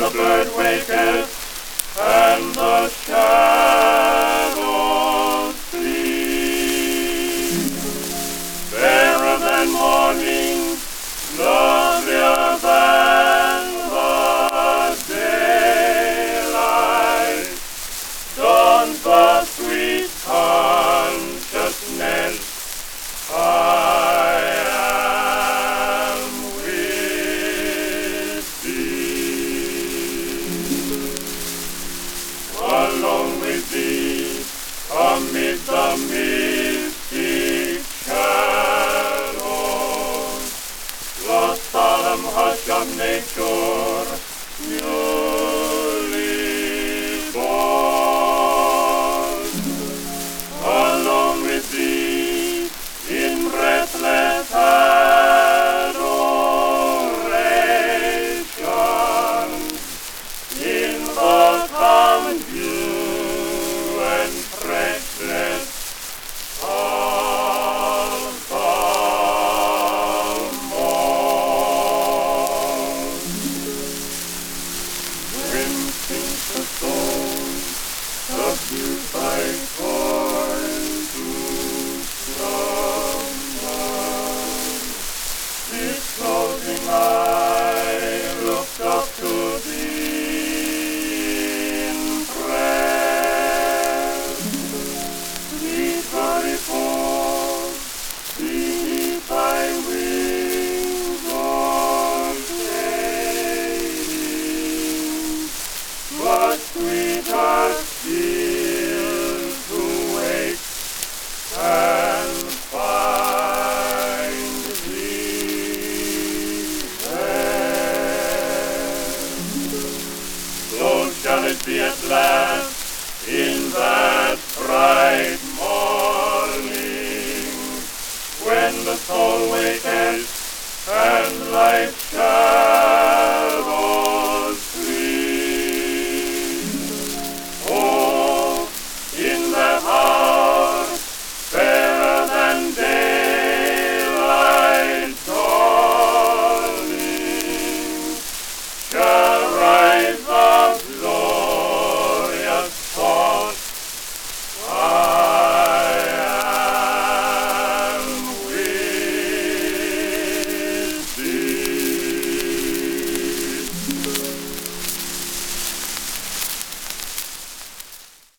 the bird waketh, and the shadows flee. Fairer than morning, lovelier than the daylight, dawns the sweet consciousness I am with thee. Alone with thee, amid the mystic shadows, the solemn hush of nature, newly born. Alone with thee, in breathless adoration, in the calm view and freshness of the morn. When sings the song, subdued by joy to slumber, this closing eye looks up to thee in prayer. Sweet repose, beneath thy wings ordained, but sweeter still to wake and find thee there. So shall it be at last in that bright morning, when the soul waketh and life